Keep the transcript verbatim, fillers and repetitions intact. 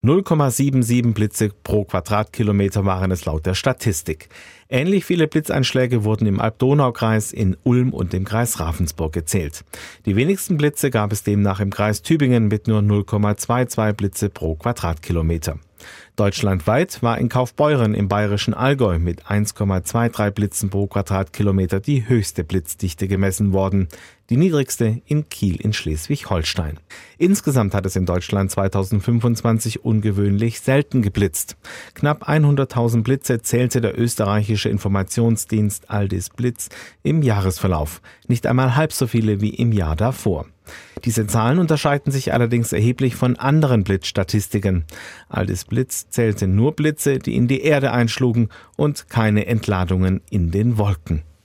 null Komma siebenundsiebzig Blitze pro Quadratkilometer waren es laut der Statistik. Ähnlich viele Blitzeinschläge wurden im Alb-Donau-Kreis, in Ulm und im Kreis Ravensburg gezählt. Die wenigsten Blitze gab es demnach im Kreis Tübingen mit nur null Komma zweiundzwanzig Blitze pro Quadratkilometer. Deutschlandweit war in Kaufbeuren im bayerischen Allgäu mit eins Komma dreiundzwanzig Blitzen pro Quadratkilometer die höchste Blitzdichte gemessen worden, die niedrigste in Kiel in Schleswig-Holstein. Insgesamt hat es in Deutschland zweitausendfünfundzwanzig ungewöhnlich selten geblitzt. Knapp hunderttausend Blitze zählte der österreichische Informationsdienst Aldis Blitz im Jahresverlauf, nicht einmal halb so viele wie im Jahr davor. Diese Zahlen unterscheiden sich allerdings erheblich von anderen Blitzstatistiken. Aldis Blitz zählte nur Blitze, die in die Erde einschlugen und keine Entladungen in den Wolken.